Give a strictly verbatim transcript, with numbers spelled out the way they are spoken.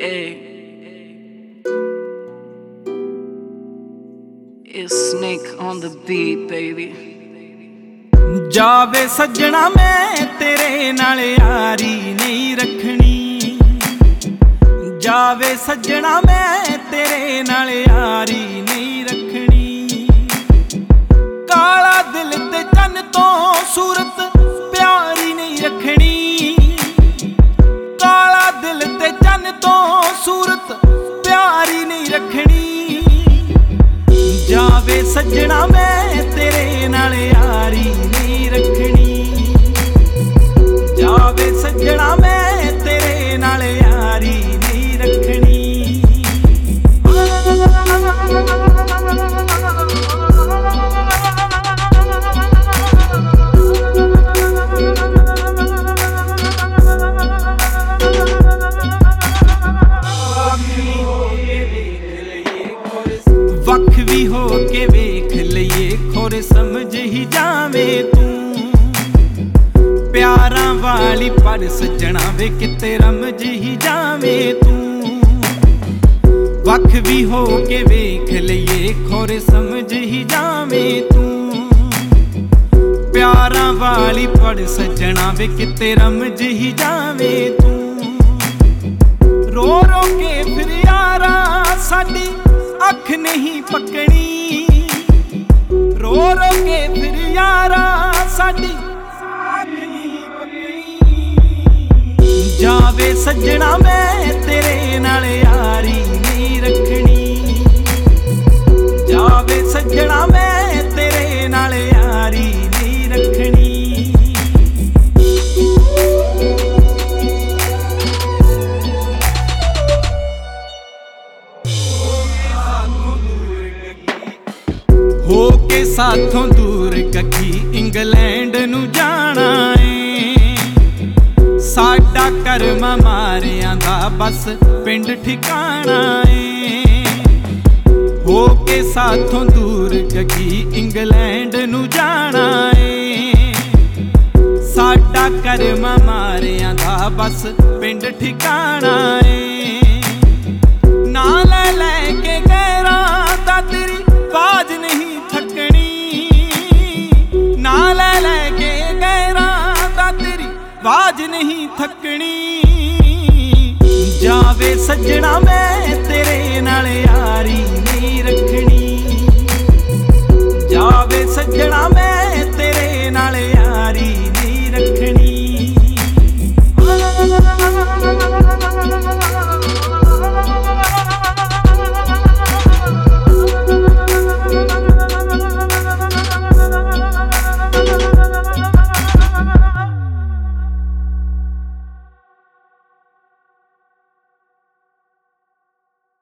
It's Snake on the beat, baby. ਜਾਵੇ ਸੱਜਣਾ ਮੈਂ ਤੇਰੇ ਨਾਲ ਯਾਰੀ ਨਹੀਂ ਰੱਖਣੀ, ਜਾਵੇ ਸੱਜਣਾ ਮੈਂ ਤੇਰੇ ਨਾਲ ਯਾਰੀ ਨਹੀਂ ਰੱਖਣੀ। ਕਾਲਾ ਦਿਲ ਤੇ ਚੰਨ ਤੋਂ ਸੂਰਤ ਪਿਆਰੀ ਨਹੀਂ ਰੱਖਣੀ, ਕਾਲਾ ਦਿਲ ਤੇ ਚੰਨ ਤੋਂ ਸੂਰਤ ਪਿਆਰੀ ਨਹੀਂ ਰੱਖਣੀ। ਜਾਵੇ ਸੱਜਣਾ ਮੈਂ ਤੇਰੇ ਨਾਲ ਯਾਰੀ ਨਹੀਂ ਰੱਖਣੀ, ਜਾਵੇ ਸੱਜਣਾ ਮੈਂ ਤੇਰੇ ਨਾਲ ਯਾਰੀ ਨਹੀਂ ਰੱਖਣੀ। ਵੱਖ ਵੀ ਹੋ ਕੇ ਵੇਖ ਲਈਏ ਖੋਰੇ ਸਮਝ ਹੀ ਜਾਵੇਂ ਤੂੰ, ਪਿਆਰਾਂ ਵਾਲੀ ਪਰ ਸੱਜਣਾ ਵੇ ਕਿਤੇ ਰਮਝ ਹੀ ਜਾਵੇਂ ਤੂੰ। ਵੱਖ ਵੀ ਹੋ ਕੇ ਵੇਖ ਲਈਏ ਖੋਰੇ ਸਮਝ ਹੀ ਜਾਵੇਂ ਤੂੰ, ਪਿਆਰਾਂ ਵਾਲੀ ਪਰ ਸੱਜਣਾ ਵੇ ਕਿਤੇ ਰਮਝ ਹੀ ਜਾਵੇਂ ਤੂੰ। ਰੋ ਰੋ ਕੇ ਫਿਰ ਯਾਰਾ ਸਾਡੀ ਅੱਖ ਨਹੀਂ ਪੱਕਣੀ, ਰੋ ਰੋ ਕੇ ਫਿਰ ਯਾਰਾ ਸਾਡੀ ਅੱਖ ਨਹੀਂ ਪੱਕਣੀ। ਜਾਵੇ ਸੱਜਣਾ ਮੈਂ ਤੇਰੇ ਨਾਲ ਯਾਰੀ ਨਹੀਂ ਰੱਖਣੀ, ਜਾਵੇ ਸੱਜਣਾ ਮੈਂ ਤੇਰੇ ਨਾਲ ਯਾਰੀ ਨਹੀਂ ਰੱਖਣੀ। ਹੋ ਕੇ ਸਾਥੋਂ ਦੂਰ ਗੱਗੀ ਇੰਗਲੈਂਡ ਨੂੰ ਜਾਣਾ ਏ, ਸਾਡਾ ਕਰਮ ਮਾਰਿਆਂ ਦਾ ਬਸ ਪਿੰਡ ਠਿਕਾਣਾ ਏ। ਹੋ ਕੇ ਸਾਥੋਂ ਦੂਰ ਗੱਗੀ ਇੰਗਲੈਂਡ ਨੂੰ ਜਾਣਾ ਏ, ਸਾਡਾ ਕਰਮ ਮਾਰਿਆਂ ਦਾ ਬਸ ਪਿੰਡ ਠਿਕਾਣਾ ਏ। ਨਾ ਲੈ ਲੈ ਕੇ ਗੈਰਾਂ ਦਾ ਤੇਰੀ ਬਾਜ ਨਹੀਂ ਥੱਕਣੀ, ਨਾ ਲੈ ਲੈ ਕੇ ਗੈਰਾਂ ਦਾ ਤੇਰੀ ਬਾਜ ਨਹੀਂ ਥੱਕਣੀ। ਜਾਵੇ ਸੱਜਣਾ ਮੈਂ ਤੇਰੇ ਨਾਲ ਯਾਰੀ ਨਹੀਂ ਰੱਖਣੀ, ਜਾਵੇ ਸੱਜਣਾ ਮੈਂ ਤੇਰੇ ਨਾਲ ਯਾਰੀ